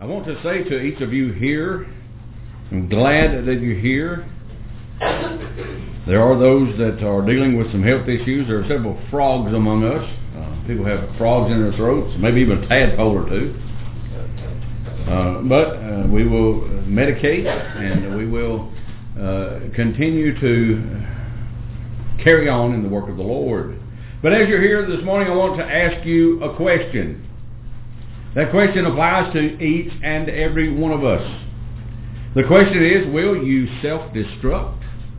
I want to say to each of you here, I'm glad that you're here. There are those that are dealing with some health issues. There are several frogs among us. People have frogs in their throats, maybe even a tadpole or two. But we will medicate and we will continue to carry on in the work of the Lord. But as you're here this morning, I want to ask you a question. That question applies to each and every one of us. The question is, will you self-destruct?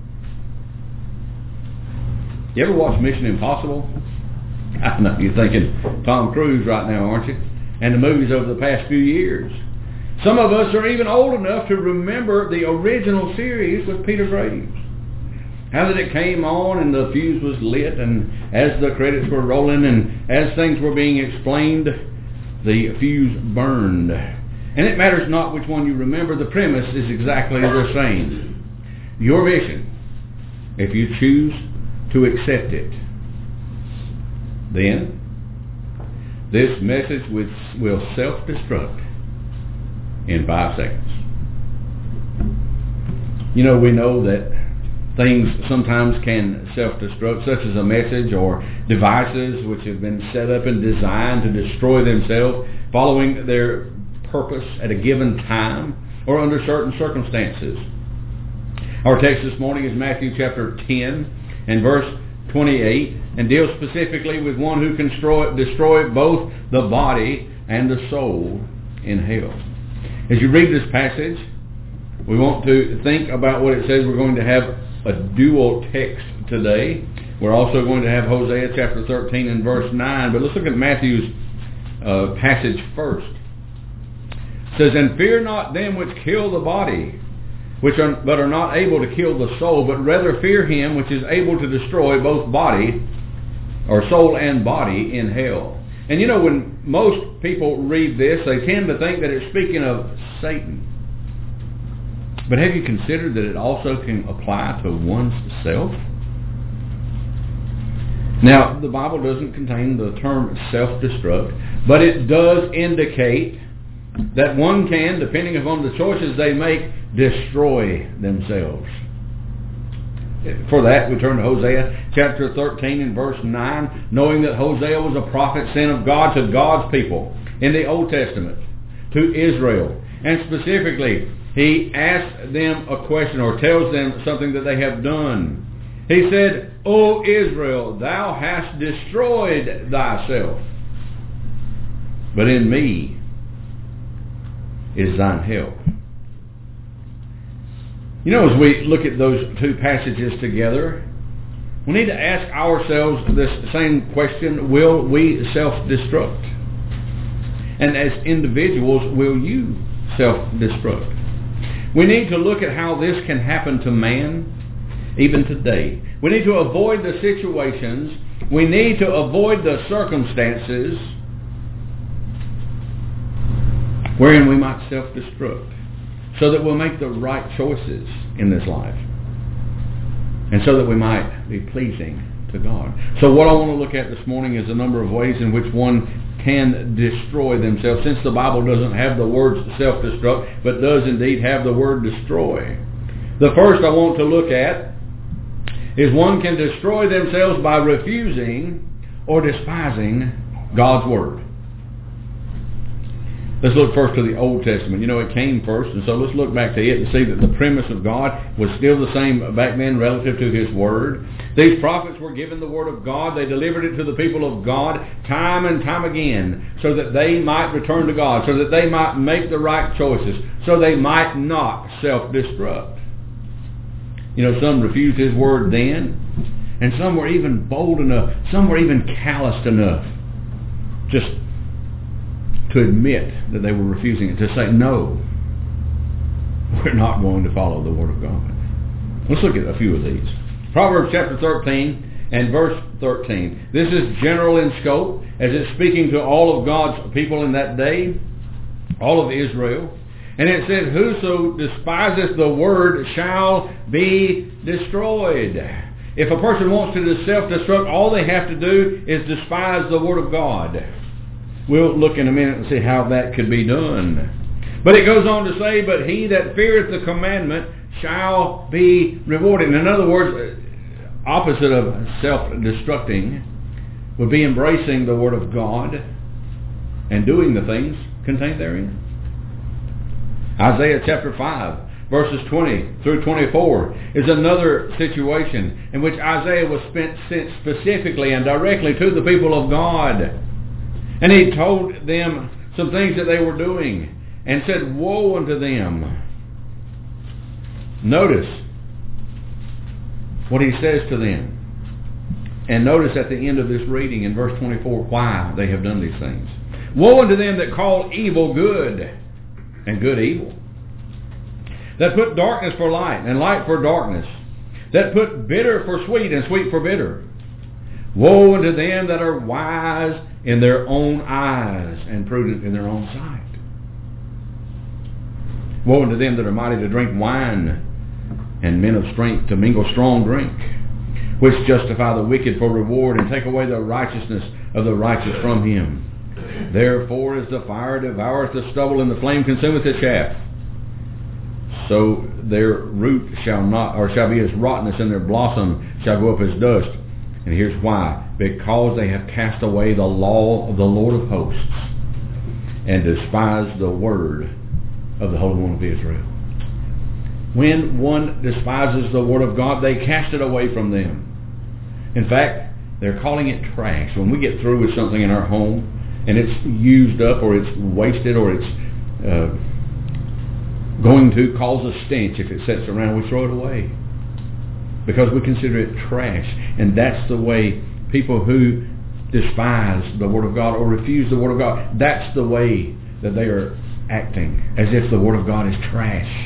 You ever watch Mission Impossible? I know you're thinking Tom Cruise right now, aren't you? And the movies over the past few years. Some of us are even old enough to remember the original series with Peter Graves. How that it came on and the fuse was lit, and as the credits were rolling and as things were being explained, the fuse burned. And it matters not which one you remember, the premise is exactly the same. Your mission, if you choose to accept it, then this message will self-destruct in 5 seconds. You know, we know that things sometimes can self-destruct, such as a message or devices which have been set up and designed to destroy themselves following their purpose at a given time or under certain circumstances. Our text this morning is Matthew chapter 10 and verse 28, and deals specifically with one who can destroy both the body and the soul in hell. As you read this passage, we want to think about what it says. We're going to have a dual text today. We're also going to have Hosea chapter 13 and verse 9. But let's look at Matthew's passage first. It says, "And fear not them which kill the body, but are not able to kill the soul, but rather fear him which is able to destroy both body, or soul and body, in hell." And you know, when most people read this, they tend to think that it's speaking of Satan. But have you considered that it also can apply to one's self? Now, the Bible doesn't contain the term self-destruct, but it does indicate that one can, depending upon the choices they make, destroy themselves. For that, we turn to Hosea chapter 13 and verse 9, knowing that Hosea was a prophet sent of God to God's people in the Old Testament, to Israel. And specifically, he asks them a question, or tells them something that they have done. He said, "O Israel, thou hast destroyed thyself, but in me is thine help." You know, as we look at those two passages together, we need to ask ourselves this same question: will we self-destruct? And as individuals, will you self-destruct? We need to look at how this can happen to man even today. We need to avoid the situations, we need to avoid the circumstances wherein we might self-destruct, so that we'll make the right choices in this life, and so that we might be pleasing to God. So what I want to look at this morning is a number of ways in which one can destroy themselves, since the Bible doesn't have the word self-destruct, but does indeed have the word destroy. The first I want to look at is one can destroy themselves by refusing or despising God's word. Let's look first to the Old Testament. You know, it came first, and so let's look back to it and see that the premise of God was still the same back then relative to His Word. These prophets were given the Word of God. They delivered it to the people of God time and time again, so that they might return to God, so that they might make the right choices, so they might not self-destruct. You know, some refused His Word then, and some were even bold enough, some were even calloused enough, just to admit that they were refusing it, to say, no, we're not going to follow the Word of God. Let's look at a few of these. Proverbs chapter 13 and verse 13. This is general in scope, as it's speaking to all of God's people in that day, all of Israel. And it says, "Whoso despiseth the word shall be destroyed." If a person wants to self-destruct, all they have to do is despise the Word of God. We'll look in a minute and see how that could be done. But it goes on to say, but he that feareth the commandment shall be rewarded. In other words, opposite of self-destructing would be embracing the Word of God and doing the things contained therein. Isaiah chapter 5, verses 20 through 24 is another situation in which Isaiah was sent specifically and directly to the people of God. And he told them some things that they were doing and said, woe unto them. Notice what he says to them. And notice at the end of this reading in verse 24 why they have done these things. Woe unto them that call evil good and good evil, that put darkness for light and light for darkness, that put bitter for sweet and sweet for bitter. Woe unto them that are wise in their own eyes and prudent in their own sight. Woe unto them that are mighty to drink wine and men of strength to mingle strong drink, which justify the wicked for reward and take away the righteousness of the righteous from him. Therefore as the fire devoureth the stubble and the flame consumeth the chaff, so their root shall be as rottenness, and their blossom shall go up as dust. And here's why. Because they have cast away the law of the Lord of hosts and despised the word of the Holy One of Israel. When one despises the Word of God, they cast it away from them. In fact, they're calling it trash. When we get through with something in our home and it's used up or it's wasted or it's going to cause a stench, if it sits around, we throw it away because we consider it trash. And that's the way people who despise the Word of God or refuse the Word of God, that's the way that they are acting, as if the Word of God is trash.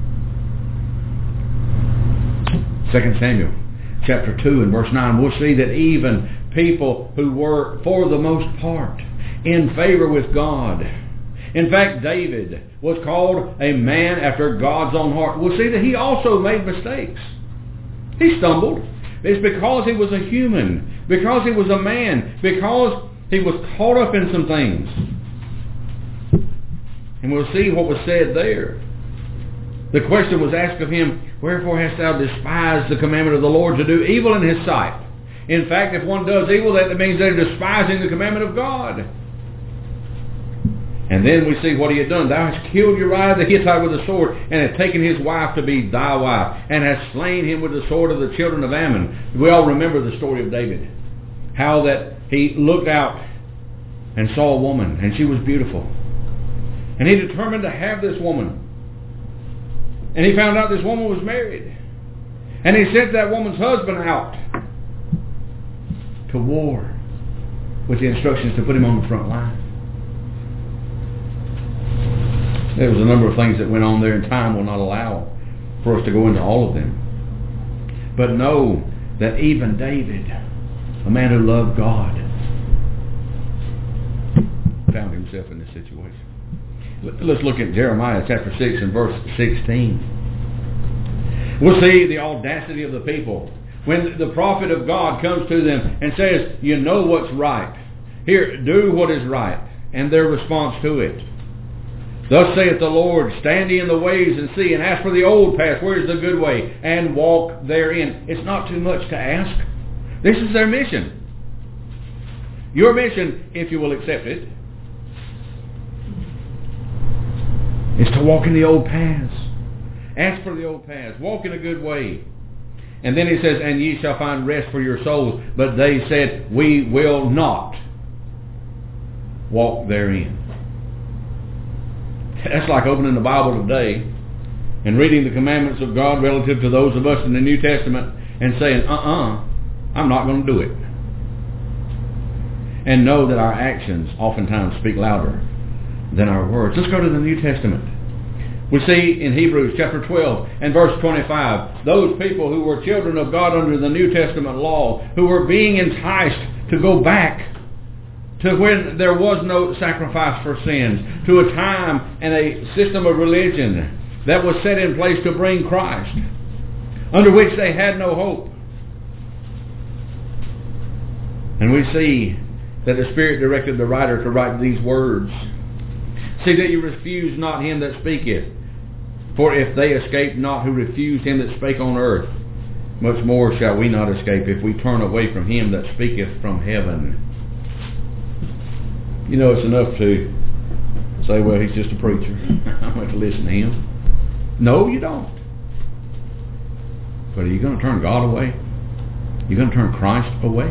2 Samuel chapter 2 and verse 9, we'll see that even people who were, for the most part, in favor with God. In fact, David was called a man after God's own heart. We'll see that he also made mistakes. He stumbled. It's because he was a human, because he was a man, because he was caught up in some things. And we'll see what was said there. The question was asked of him, wherefore hast thou despised the commandment of the Lord to do evil in his sight? In fact, if one does evil, that means they're despising the commandment of God. And then we see what he had done. Thou hast killed Uriah the Hittite with a sword, and hast taken his wife to be thy wife, and hast slain him with the sword of the children of Ammon. We all remember the story of David. How that he looked out and saw a woman, and she was beautiful. And he determined to have this woman. And he found out this woman was married. And he sent that woman's husband out to war with the instructions to put him on the front line. There was a number of things that went on there, and time will not allow for us to go into all of them. But know that even David, a man who loved God, found himself in this situation. Let's look at Jeremiah chapter 6 and verse 16. We'll see the audacity of the people. When the prophet of God comes to them and says, you know what's right. Here, do what is right. And their response to it. Thus saith the Lord, stand ye in the ways and see, and ask for the old path, where is the good way, and walk therein. It's not too much to ask. This is their mission. Your mission, if you will accept it, is to walk in the old paths. Ask for the old paths. Walk in a good way. And then he says, and ye shall find rest for your souls. But they said, we will not walk therein. That's like opening the Bible today and reading the commandments of God relative to those of us in the New Testament and saying, I'm not going to do it. And know that our actions oftentimes speak louder than our words. Let's go to the New Testament. We see in Hebrews chapter 12 and verse 25, those people who were children of God under the New Testament law, who were being enticed to go back to when there was no sacrifice for sins, to a time and a system of religion that was set in place to bring Christ, under which they had no hope. And we see that the Spirit directed the writer to write these words. See that you refuse not him that speaketh. For if they escape not who refused him that spake on earth, much more shall we not escape if we turn away from him that speaketh from heaven. You know, it's enough to say, well, he's just a preacher. I'm going to listen to him. No, you don't. But are you going to turn God away? You're going to turn Christ away?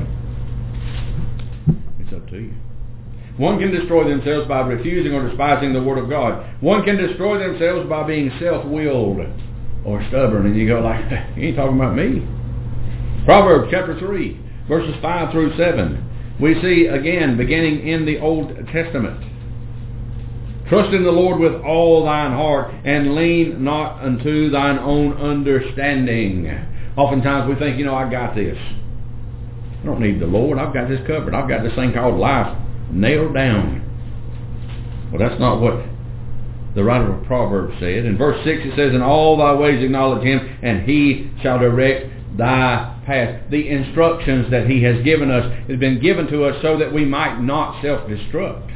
It's up to you. One can destroy themselves by refusing or despising the Word of God. One can destroy themselves by being self-willed or stubborn. And you go like, you ain't talking about me. Proverbs chapter 3, verses 5 through 7. We see again, beginning in the Old Testament. Trust in the Lord with all thine heart, and lean not unto thine own understanding. Oftentimes we think, I got this. I don't need the Lord. I've got this covered. I've got this thing called life nailed down. Well, that's not what the writer of Proverbs said. In verse 6 it says, in all thy ways acknowledge him, and he shall direct thy path. The instructions that he has given us has been given to us so that we might not self-destruct.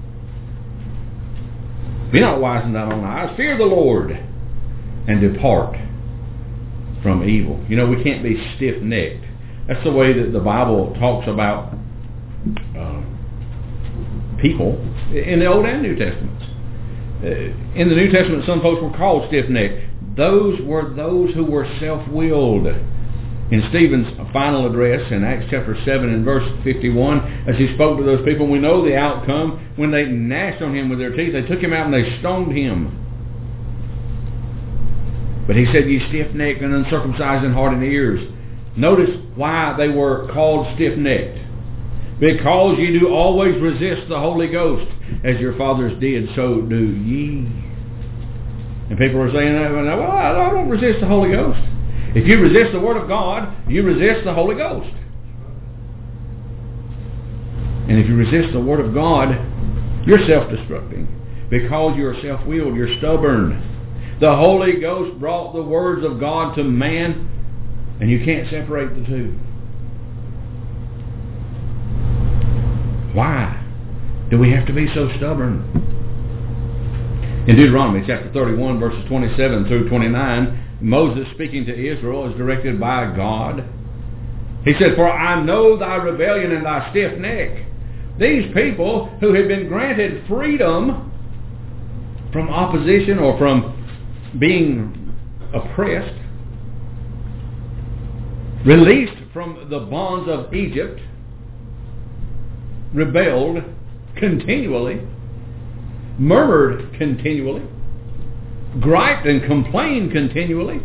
Be not wise in thine own eyes. Fear the Lord and depart from evil. We can't be stiff-necked. That's the way that the Bible talks about people in the Old and New Testaments. In the New Testament, some folks were called stiff-necked. Those were those who were self-willed. In Stephen's final address in Acts chapter 7 and verse 51, as he spoke to those people, we know the outcome. When they gnashed on him with their teeth, they took him out and they stoned him. But he said, ye stiff-necked and uncircumcised in heart and ears. Notice why they were called stiff-necked. Because ye do always resist the Holy Ghost, as your fathers did, so do ye. And people are saying, well, I don't resist the Holy Ghost. If you resist the Word of God, you resist the Holy Ghost. And if you resist the Word of God, you're self-destructing. Because you're self-willed, you're stubborn. The Holy Ghost brought the words of God to man, and you can't separate the two. Why do we have to be so stubborn? In Deuteronomy chapter 31, verses 27 through 29, Moses, speaking to Israel, is directed by God. He said, for I know thy rebellion and thy stiff neck. These people who had been granted freedom from opposition or from being oppressed, released from the bonds of Egypt, rebelled continually, murmured continually, griped and complained continually,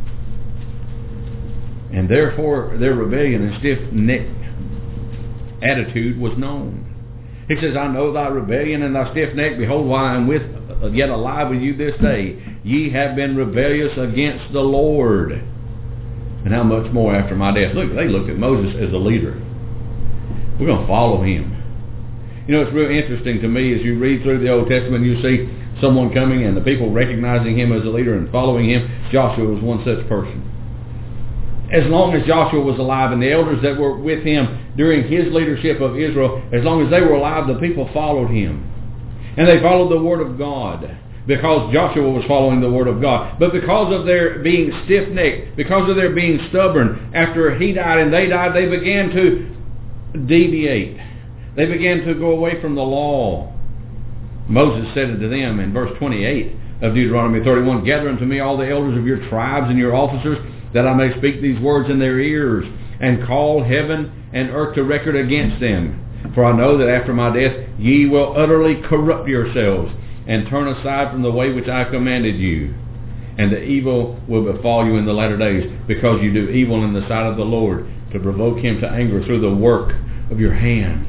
and therefore their rebellion and stiff-necked attitude was known. He says, I know thy rebellion and thy stiff neck. Behold, while I am yet alive with you this day, ye have been rebellious against the Lord. And how much more after my death? Look, they looked at Moses as a leader. We're going to follow him. It's real interesting to me as you read through the Old Testament, you see someone coming and the people recognizing him as a leader and following him. Joshua was one such person. As long as Joshua was alive and the elders that were with him during his leadership of Israel, as long as they were alive, the people followed him. And they followed the Word of God because Joshua was following the Word of God. But because of their being stiff-necked, because of their being stubborn, after he died and they died, they began to deviate. They began to go away from the law. Moses said unto them in verse 28 of Deuteronomy 31, gather unto me all the elders of your tribes and your officers, that I may speak these words in their ears, and call heaven and earth to record against them. For I know that after my death ye will utterly corrupt yourselves, and turn aside from the way which I commanded you. And the evil will befall you in the latter days, because you do evil in the sight of the Lord, to provoke him to anger through the work of your hands.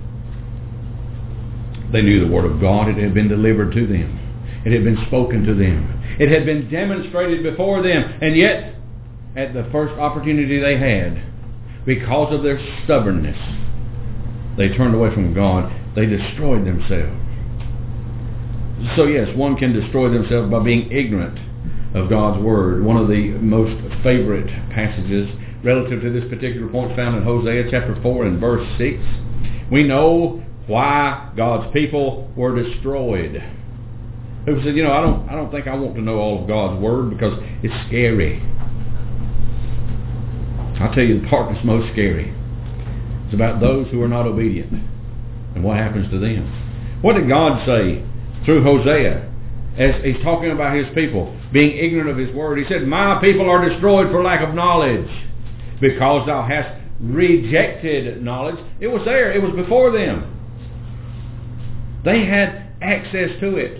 They knew the Word of God. It had been delivered to them. It had been spoken to them. It had been demonstrated before them. And yet, at the first opportunity they had, because of their stubbornness, they turned away from God. They destroyed themselves. So yes, one can destroy themselves by being ignorant of God's Word. One of the most favorite passages relative to this particular point found in Hosea chapter 4 and verse 6. We know why God's people were destroyed. People said, I don't think I want to know all of God's Word because it's scary. I'll tell you the part that's most scary. It's about those who are not obedient and what happens to them. What did God say through Hosea as he's talking about his people being ignorant of his word? He said, my people are destroyed for lack of knowledge, because thou hast rejected knowledge. It was there. It was before them. They had access to it.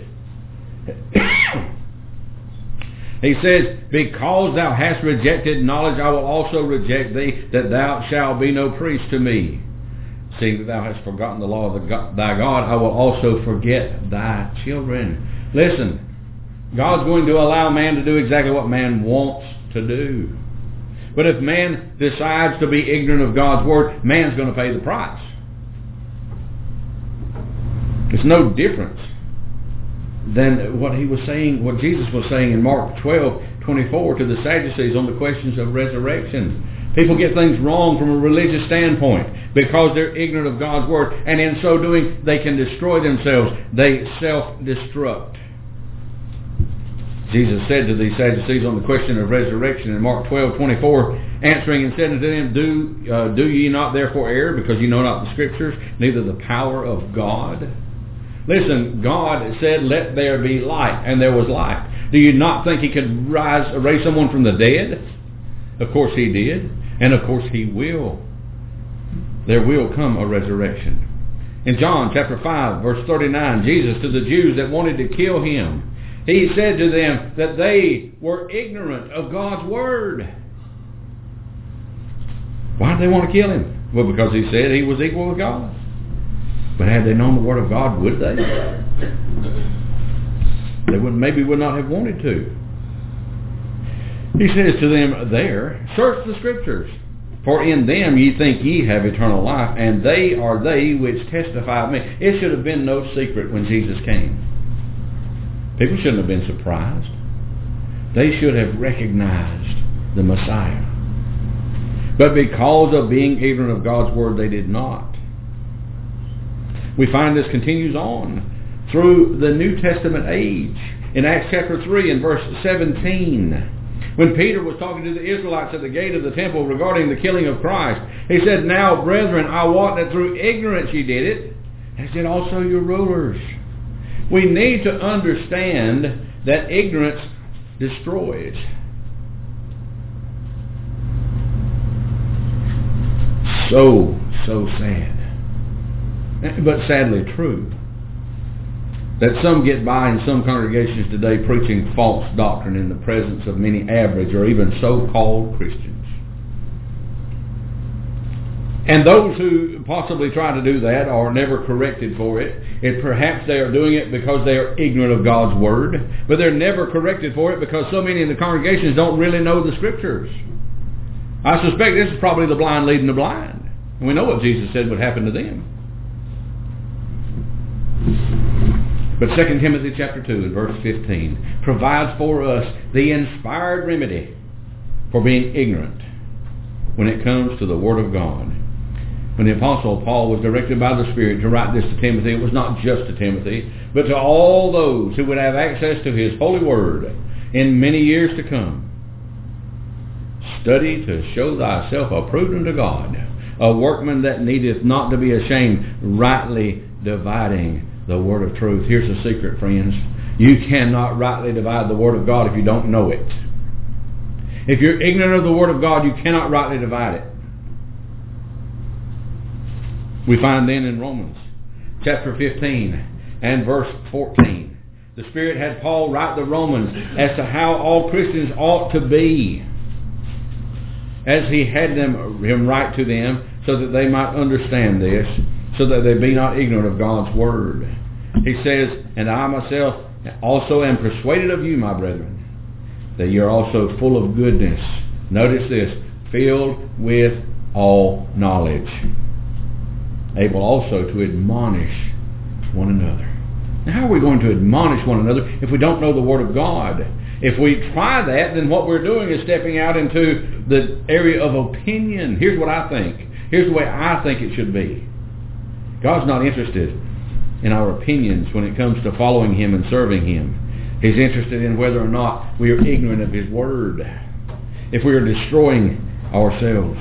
He says, because thou hast rejected knowledge, I will also reject thee, that thou shalt be no priest to me. Seeing that thou hast forgotten the law of thy God, I will also forget thy children. Listen, God's going to allow man to do exactly what man wants to do. But if man decides to be ignorant of God's Word, man's going to pay the price. It's no difference than what he was saying, what Jesus was saying in Mark 12:24 to the Sadducees on the questions of resurrection. People get things wrong from a religious standpoint because they're ignorant of God's Word, and in so doing they can destroy themselves. They self-destruct. Jesus said to these Sadducees on the question of resurrection in Mark 12:24, answering and said unto them, Do ye not therefore err, because ye know not the Scriptures, neither the power of God? Listen, God said, let there be light, and there was light. Do you not think he could raise someone from the dead? Of course he did, and of course he will. There will come a resurrection. In John chapter 5, verse 39, Jesus to the Jews that wanted to kill him, he said to them that they were ignorant of God's Word. Why did they want to kill him? Well, because he said he was equal with God. But had they known the Word of God, would they? They would not have wanted to. He says to them there, search the Scriptures, for in them ye think ye have eternal life, and they are they which testify of me. It should have been no secret when Jesus came. People shouldn't have been surprised. They should have recognized the Messiah. But because of being ignorant of God's Word, they did not. We find this continues on through the New Testament age. In Acts chapter 3 and verse 17, when Peter was talking to the Israelites at the gate of the temple regarding the killing of Christ, he said, Now, brethren, I wot that through ignorance ye did it, as did also your rulers. We need to understand that ignorance destroys. So sad. But sadly true, that some get by in some congregations today preaching false doctrine in the presence of many average or even so-called Christians. And those who possibly try to do that are never corrected for it. Perhaps they are doing it because they are ignorant of God's Word, but they're never corrected for it because so many in the congregations don't really know the Scriptures. I suspect this is probably the blind leading the blind. And we know what Jesus said would happen to them. But 2 Timothy chapter 2 and verse 15 provides for us the inspired remedy for being ignorant when it comes to the Word of God. When the Apostle Paul was directed by the Spirit to write this to Timothy, it was not just to Timothy, but to all those who would have access to his holy Word in many years to come. Study to show thyself approved unto God, a workman that needeth not to be ashamed, rightly dividing the Word of truth. Here's the secret, friends. You cannot rightly divide the Word of God if you don't know it. If you're ignorant of the Word of God, you cannot rightly divide it. We find then in Romans chapter 15 and verse 14, the Spirit had Paul write the Romans as to how all Christians ought to be, as he had him write to them, so that they might understand this, so that they be not ignorant of God's Word. He says, And I myself also am persuaded of you, my brethren, that ye are also full of goodness. Notice this, filled with all knowledge, able also to admonish one another. Now, how are we going to admonish one another if we don't know the Word of God? If we try that, then what we're doing is stepping out into the area of opinion. Here's what I think. Here's the way I think it should be. God's not interested in our opinions when it comes to following Him and serving Him. He's interested in whether or not we are ignorant of His Word. If we are destroying ourselves,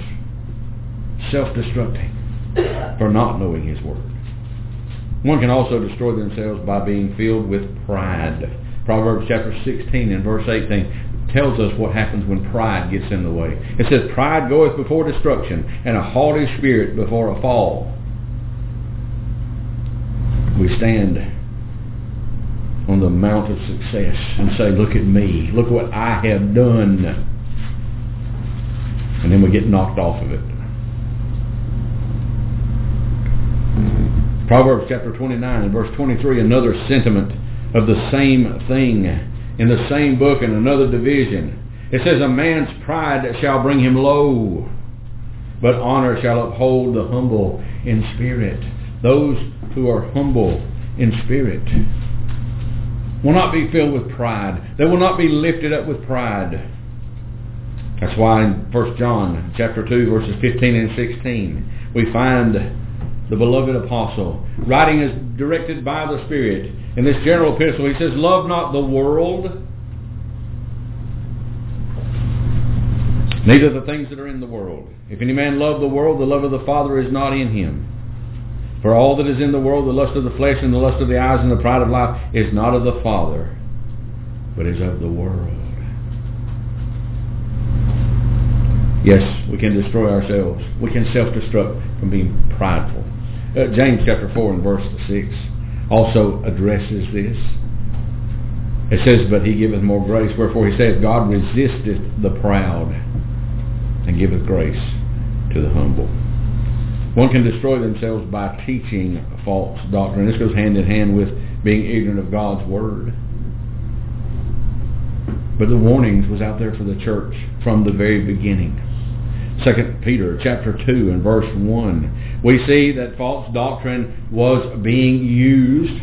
self-destructing for not knowing His Word. One can also destroy themselves by being filled with pride. Proverbs chapter 16 and verse 18 tells us what happens when pride gets in the way. It says, pride goeth before destruction, and a haughty spirit before a fall. We stand on the mount of success and say, look at me, look what I have done. And then we get knocked off of it. Proverbs chapter 29 and verse 23, another sentiment of the same thing in the same book in another division. It says, a man's pride shall bring him low, but honor shall uphold the humble in spirit. Those who are humble in spirit will not be filled with pride. They will not be lifted up with pride. That's why in 1 John chapter 2 verses 15 and 16 we find the beloved apostle writing as directed by the Spirit in this general epistle. He says, love not the world, neither the things that are in the world. If any man love the world, the love of the Father is not in him. For all that is in the world, the lust of the flesh and the lust of the eyes and the pride of life, is not of the Father, but is of the world. Yes, we can destroy ourselves. We can self-destruct from being prideful. James chapter 4 and verse 6 also addresses this. It says, but He giveth more grace. Wherefore He saith, God resisteth the proud and giveth grace to the humble. One can destroy themselves by teaching false doctrine. This goes hand in hand with being ignorant of God's Word. But the warnings was out there for the church from the very beginning. 2 Peter chapter 2 and verse 1, we see that false doctrine was being used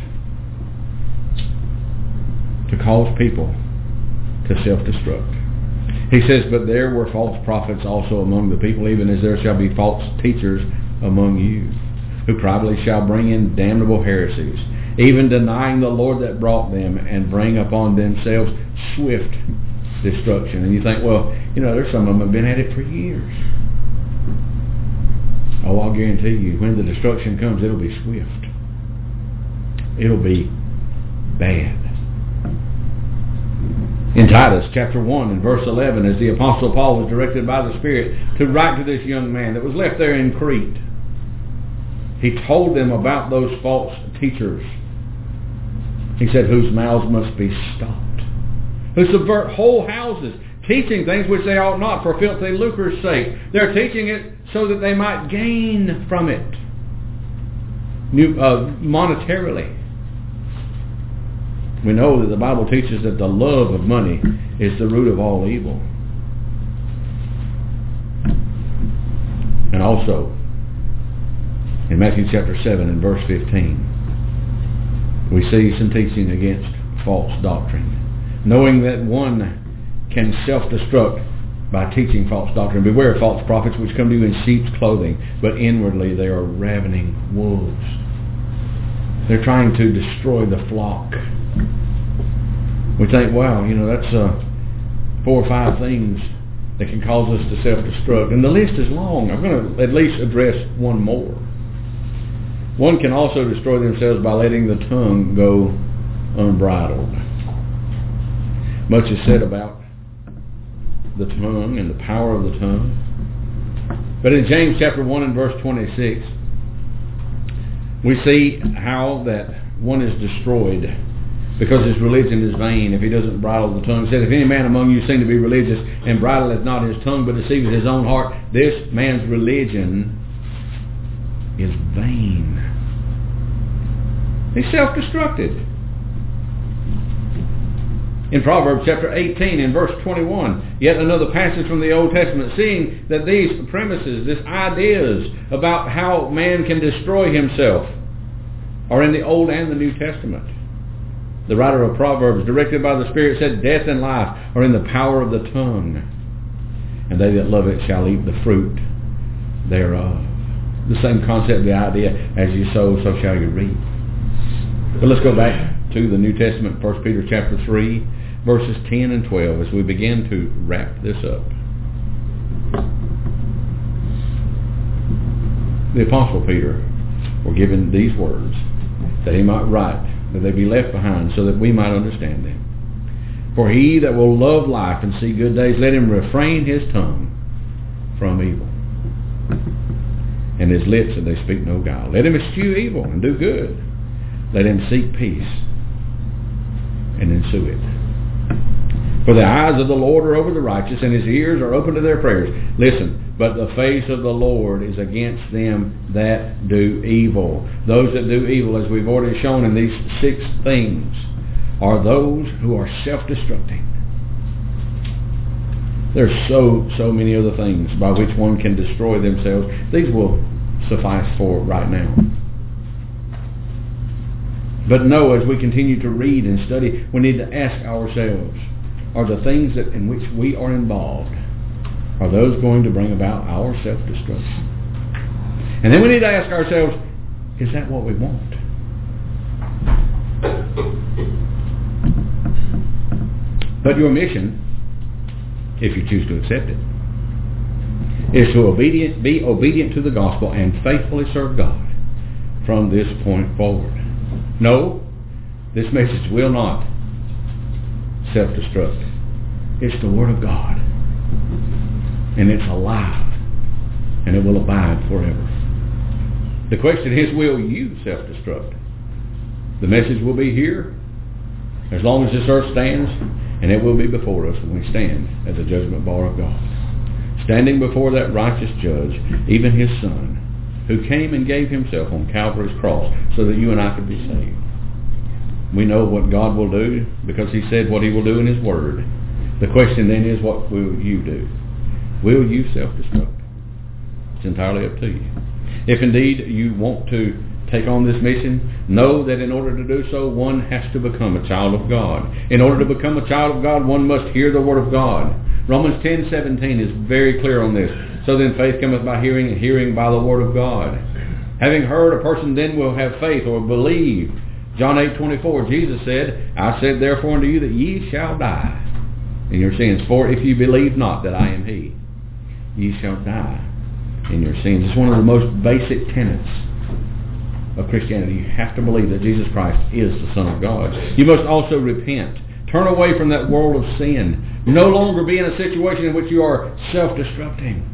to cause people to self-destruct. He says, but there were false prophets also among the people, even as there shall be false teachers among you, who privately shall bring in damnable heresies, even denying the Lord that brought them, and bring upon themselves swift destruction. And you think, well, there's some of them have been at it for years. Oh, I'll guarantee you, when the destruction comes, it'll be swift. It'll be bad. In Titus chapter 1 and verse 11, as the Apostle Paul was directed by the Spirit to write to this young man that was left there in Crete, he told them about those false teachers. He said, whose mouths must be stopped, who subvert whole houses, teaching things which they ought not for filthy lucre's sake. They're teaching it so that they might gain from it monetarily. We know that the Bible teaches that the love of money is the root of all evil. And also, in Matthew chapter 7 and verse 15, we see some teaching against false doctrine. Knowing that one can self-destruct by teaching false doctrine. Beware of false prophets which come to you in sheep's clothing, but inwardly they are ravening wolves. They're trying to destroy the flock. We think, wow, that's 4 or 5 things that can cause us to self-destruct. And the list is long. I'm going to at least address one more. One can also destroy themselves by letting the tongue go unbridled. Much is said about the tongue and the power of the tongue. But in James chapter 1 and verse 26, we see how that one is destroyed because his religion is vain if he doesn't bridle the tongue. It says, if any man among you seem to be religious and bridleth not his tongue but deceives his own heart, this man's religion is vain. He's self-destructed. In Proverbs chapter 18 and verse 21, yet another passage from the Old Testament, seeing that these premises, these ideas about how man can destroy himself are in the Old and the New Testament. The writer of Proverbs, directed by the Spirit, said, death and life are in the power of the tongue, and they that love it shall eat the fruit thereof. the same concept, the idea, as you sow, so shall you reap. But let's go back to the New Testament, 1 Peter chapter 3, verses 10 and 12, as we begin to wrap this up. The Apostle Peter were given these words that he might write, that they be left behind, so that we might understand them. For he that will love life and see good days, let him refrain his tongue from evil, and his lips that they speak no guile. Let him eschew evil and do good. Let him seek peace and ensue it. For the eyes of the Lord are over the righteous, and his ears are open to their prayers. Listen, but the face of the Lord is against them that do evil. Those that do evil, as we've already shown in these 6 things, are those who are self-destructing. There's so many other things by which one can destroy themselves. These will suffice for right now. But know, as we continue to read and study, we need to ask ourselves, are the things in which we are involved, are those going to bring about our self-destruction? And then we need to ask ourselves, is that what we want? But your mission, if you choose to accept it, is to be obedient to the gospel and faithfully serve God from this point forward. No, this message will not self-destruct. It's the Word of God. And it's alive. And it will abide forever. The question is, will you self-destruct? The message will be here as long as this earth stands, and it will be before us when we stand at the judgment bar of God. Standing before that righteous judge, even his Son, who came and gave himself on Calvary's cross so that you and I could be saved. We know what God will do because he said what he will do in his Word. The question then is, what will you do? Will you self-destruct? It's entirely up to you. If indeed you want to take on this mission, know that in order to do so, one has to become a child of God. In order to become a child of God, one must hear the Word of God. Romans 10:17 is very clear on this. So then faith cometh by hearing, and hearing by the Word of God. Having heard, a person then will have faith or believe. John 8:24, Jesus said, I said therefore unto you that ye shall die in your sins. For if you believe not that I am he, ye shall die in your sins. It's one of the most basic tenets of Christianity. You have to believe that Jesus Christ is the Son of God. You must also repent. Turn away from that world of sin. No longer be in a situation in which you are self-destructing.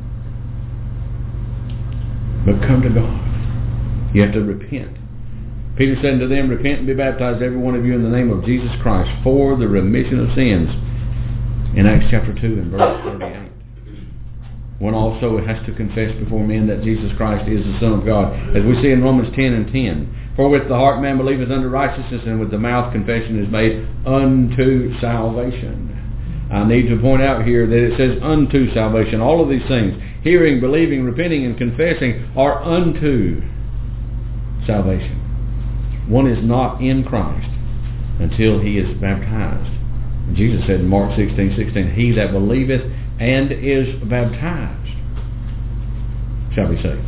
But come to God. You have to repent. Peter said unto them, repent and be baptized, every one of you, in the name of Jesus Christ, for the remission of sins. In Acts chapter 2 and verse 38. One also has to confess before men that Jesus Christ is the Son of God. As we see in Romans 10:10. For with the heart man believeth unto righteousness, and with the mouth confession is made unto salvation. I need to point out here that it says unto salvation. All of these things, hearing, believing, repenting, and confessing, are unto salvation. One is not in Christ until he is baptized. And Jesus said in Mark 16:16, he that believeth and is baptized shall be saved.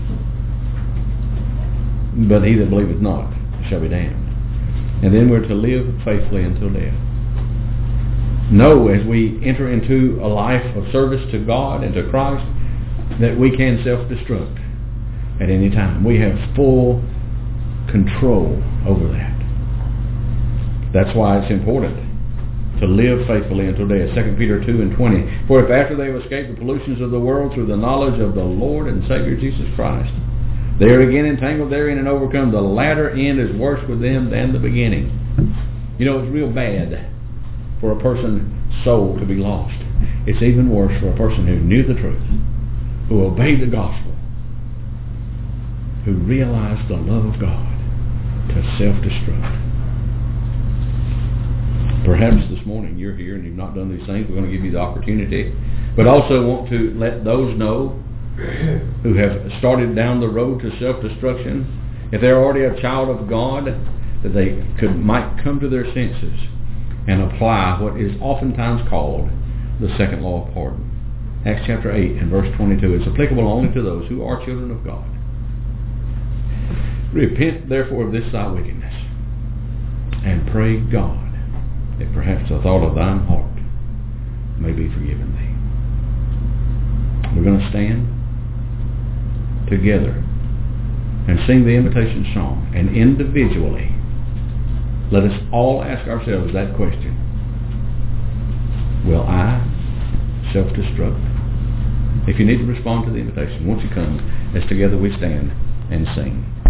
But he that believeth not shall be damned. And then we're to live faithfully until death. Know, as we enter into a life of service to God and to Christ, that we can self-destruct at any time. We have full control over that. That's why it's important to live faithfully until death. 2 Peter 2:20. For if after they have escaped the pollutions of the world through the knowledge of the Lord and Savior Jesus Christ, they are again entangled therein and overcome, the latter end is worse with them than the beginning. You know, it's real bad for a person's soul to be lost. It's even worse for a person who knew the truth, who obeyed the gospel, who realized the love of God, to self-destruct. Perhaps this morning you're here and you've not done these things. We're going to give you the opportunity. But also want to let those know who have started down the road to self-destruction, if they're already a child of God, that they might come to their senses and apply what is oftentimes called the second law of pardon. Acts chapter 8 and verse 22. It's applicable only to those who are children of God. Repent therefore of this thy wickedness, and pray God that perhaps the thought of thine heart may be forgiven thee. We're going to stand together and sing the invitation song, and individually let us all ask ourselves that question: will I self-destruct? If you need to respond to the invitation, won't you come as together we stand and sing?